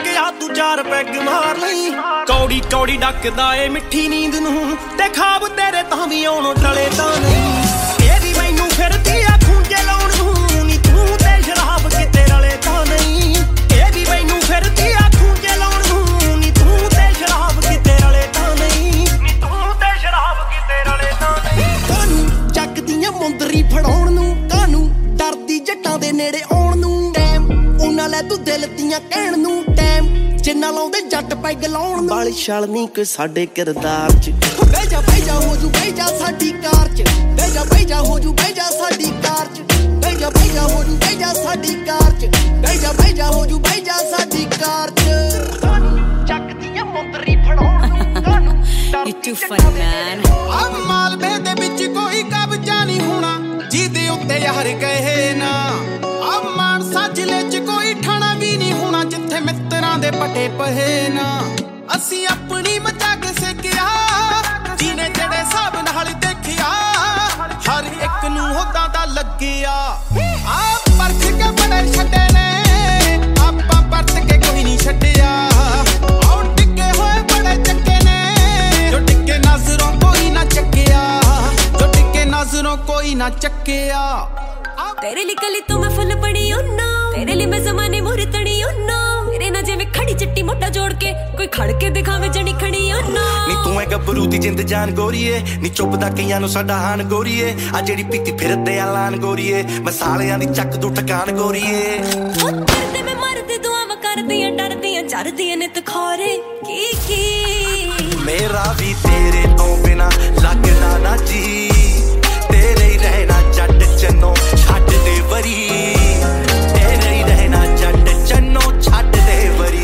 ਗਿਆ ਤੂੰ 4 ਪੈਗ ਮਾਰ ਲਈ। ਕੌੜੀ ਕੌੜੀ ਡੱਕਦਾ ਏ ਮਿੱਠੀ ਨੀਂਦ ਨੂੰ, ਤੇ ਖਾਬ ਤੇਰੇ ਤਾਂ ਵੀ ਆਉਣੋਂ ਟਲੇ ਤਾਂ ਨਹੀਂ। ਇਹ ਵੀ ਮੈਨੂੰ ਫਿਰਦੀ ਆ ਖੂੰਜੇ ਲਾਉਣ ਨੂੰ, ਨੀ ਤੂੰ ਤੇ ਸ਼ਰਾਬ ਕਿਤੇ ਰਲੇ ਤਾਂ ਨਹੀਂ। ਇਹ ਵੀ ਮੈਨੂੰ ਫਿਰਦੀ ਆ ਖੂੰਜੇ ਲਾਉਣ ਨੂੰ, ਨੀ ਤੂੰ ਤੇ ਸ਼ਰਾਬ ਕਿਤੇ ਰਲੇ ਤਾਂ ਨਹੀਂ। ਨੀ ਤੂੰ ਤੇ ਸ਼ਰਾਬ ਕਿਤੇ ਰਲੇ ਤਾਂ ਨਹੀਂ। ਕਾਨੂੰ ਚੱਕਦੀਆਂ ਮੁੰਦਰੀ ਫੜਾਉਣ ਨੂੰ, ਕਾਨੂੰ ਡਰਦੀ ਜੱਟਾਂ ਦੇ ਨੇੜੇ ਆਉਣ ਨੂੰ। ਟਾਈਮ ਉਹਨਾਂ ਲੈ ਤੂੰ ਦਿਲ ਦੀਆਂ ਕਹਿਣ ਨੂੰ, ਟਾਈਮ ਜਿੰਨਾ ਲਾਉਂਦੇ ਜੱਟ ਪੈਗ ਲਾਉਣ ਨੂੰ। ਬਾਲ ਛਲ ਨਹੀਂ ਕੋਈ ਸਾਡੇ ਕਿਰਦਾਰ ਚ, ਬਹਿ ਜਾ ਹੋ ਜੂ ਬਹਿ ਜਾ ਸਾਡੀ ਕਾਰ ਚ। ਬਹਿ ਜਾ ਹੋ ਜੂ ਬਹਿ ਜਾ ਸਾਡੀ ਕਾਰ ਚ। ਬਹਿ ਜਾ ਹੋ ਜੂ ਬਹਿ ਜਾ ਸਾਡੀ ਕਾਰ ਚ। ਬਹਿ ਜਾ ਹੋ ਜੂ ਬਹਿ ਜਾ ਸਾਡੀ ਕਾਰ ਚ। ਚੱਕਦੀਆਂ ਮੁੰਦਰੀ ਫੜਾਉਣ ਨੂੰ, ਕਾਨੂੰ You too funny man। ਅਬ ਮਾਲਵੇ ਦੇ ਵਿੱਚ ਕੋਈ ਕਬਜ਼ਾ ਨਹੀਂ ਹੋਣਾ, ਜਿਹਦੇ ਉੱਤੇ ਯਾਰ ਕਹੇ ਨਾ। ਅਬ ਮਾਨਸਾ ਜ਼ਿਲ੍ਹੇ ਚ ਕੋਈ ਠਾਣਾ ਵੀ ਨਹੀਂ ਹੋਣਾ, ਜਿੱਥੇ ਮਿੱਤਰਾਂ ਦੇ ਪਟੇ ਪਹੇ ਨਾ। ਅਸੀਂ ਆਪਣੀ ਮਚਾ ਕੇ ਸਿੱਖਿਆ, ਜਿਹਨੇ ਜਿਹੜੇ ਹਿਸਾਬ ਨਾਲ ਦੇਖਿਆ, ਹਰ ਇੱਕ ਨੂੰ ਹੋਦਾ ਦਾ ਲੱਗਿਆ। ਆਪ ਪਰਖ ਕੇ ਬੜੇ ਛੱਡੇ ਨੇ, ਆਪਾਂ ਪਰਤ ਕੇ ਕੋਈ ਨਹੀਂ ਛੱਡਿਆ। ਆਉ ਟਿੱਕੇ ਹੋਏ ਬੜੇ ਚੱਕੇ ਨੇ, ਜੋ ਟਿੱਕੇ ਨਜ਼ਰੋਂ ਕੋਈ ਨਾ ਚੱਕਿਆ, ਜੋ ਟਿੱਕੇ ਨਜ਼ਰੋਂ ਕੋਈ ਨਾ ਚੱਕਿਆ। तेरे लिए कली तो मैं फुल बड़ी हूं ना, तेरे लिए मैं ज़माने मोरे तड़ी हूं ना। तेरे ना जे मैं खड़ी चिट्टी मोटा जोड़ के, कोई खड़ के दिखावे जनी खड़ी हूं ना। नी तू है गबरू दी जिंद जान गोरीए, नी चुपदा कईयां नूं साडा हान गोरीए। आ जेड़ी पीती फिरदे आ लान गोरीए, मैं सालियां दी चक दू ठकान गोरीए। ओ करदे मैं मरदे दुआवां करदियां डरदियां चरदियां नित खोरे की मेरा भी तेरे तो बिना लगना ना जी, तेरे ही रहना जट चन्नो छड्ड दे वरी। तेरे ही रहना जट चन्नो छड्ड दे वरी।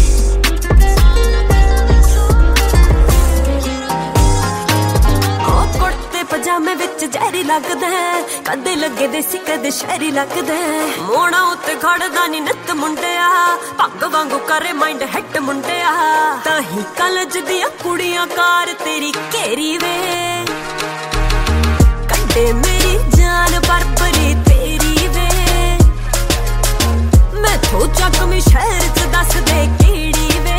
कुर्ते पजामे विच जहरी लगदा है, कदे लगे देसी कदे शहरी लगदा है। मोड़ा उत्ते खड़दा नी नित मुंडिया, पग वांगू करे माइंड हिट मुंडिया। ताही कॉलेज दियां कुड़ियां कार तेरी घेरी वे, कड्डे मेरी जान बरबरी तेरी वे। मैं थो चक में शहर च दस दे केड़ी वे,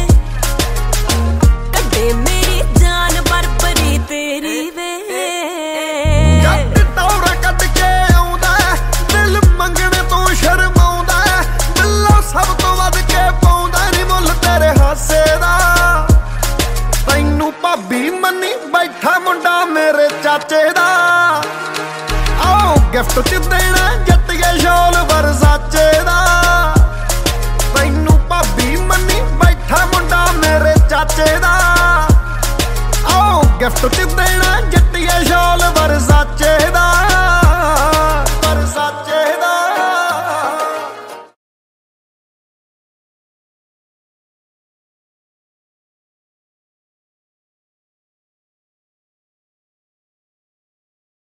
कड्डे मेरी जान बरबरी तेरी वे। ਜੱਟ ਟੌਰਾ ਕੱਢ ਕੇ ਆਉਂਦਾ, ਦਿਲ ਮੰਗਣੇ ਤੋਂ ਸ਼ਰਮਾਉਂਦਾ। ਦਿਲੋਂ ਸਭ ਤੋਂ ਵੱਧ ਕੇ ਪਾਉਂਦਾ ਨੀ ਮੁੱਲ ਤੇਰੇ ਹਾਸੇ ਦਾ। ਤੈਨੂੰ ਭਾਬੀ ਮੰਨੀ ਬੈਠਾ ਮੁੰਡਾ ਮੇਰੇ ਚਾਚੇ ਦਾ। ਆਓ ਗਿਫਟ ਚ ਦੇਣਾ ਜੱਟੀਏ ਸ਼ੌਲ ਵਰਸਾਚੇ ਦਾ। ਤੈਨੂੰ ਭਾਬੀ ਮੰਨੀ ਬੈਠਾ ਮੁੰਡਾ ਮੇਰੇ ਚਾਚੇ ਦਾ। ਆਓ ਗਿਫਟ ਚ ਦੇਣਾ ਜੱਟੀਏ ਸ਼ੌਲ ਵਰਸਾਚੇ ਦਾ।